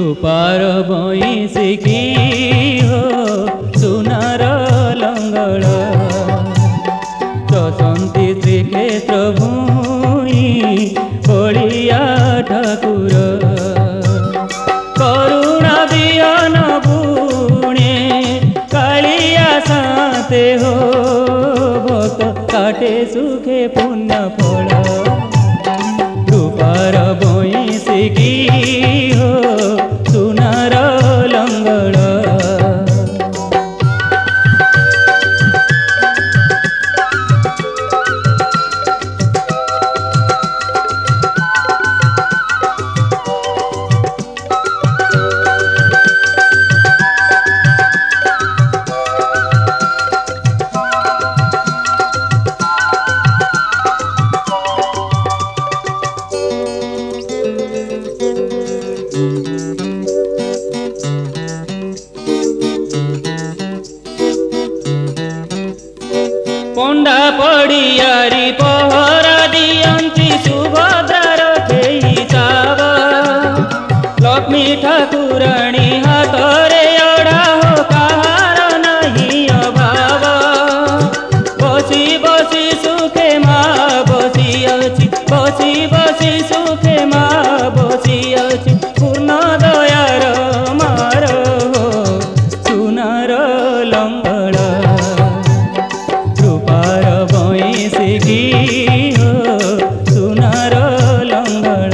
रूपार बईसिकी हो सुनार लंगड़ चसंती श्रीक्षेत्र भूई बलिया ठाकुर करुणा बियन बुणे कालिया साते हो भक्त काटे सुखे पुण्य फल रूपार बईसिकी हो सुनार लंगड़ पंडा पड़ियारी पहरा दियंती सुभद्रार खेई चाव लक्ष्मी ठाकुराणी हाथरे अड़ा हो कहार नहीं अभाव बसी बसी सुखे माँ बसी अच्छी बसी बसी सुखे माँ बसी अच्छी पूर्ण दयार मार हो सुनार लंगड़ रूपार बईसिकी हो सुनार लंगड़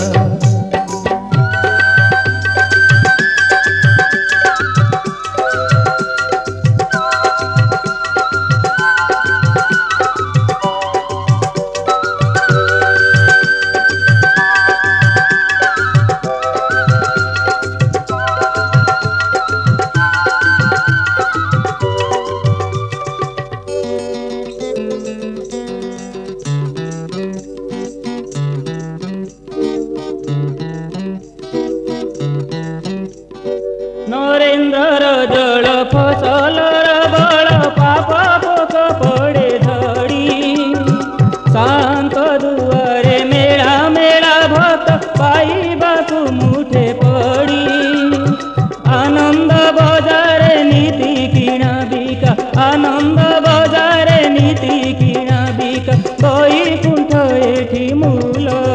नरेन्द्र जल फसल बल पाप पोक पड़े धड़ी शांत दुआरे मेला मेला भक्त पाइबाकु मुठे पड़ी आनंद बजारे नीति किणा बिका आनंद बजारे नीति किणा बिका बैकुंठ एठी मूल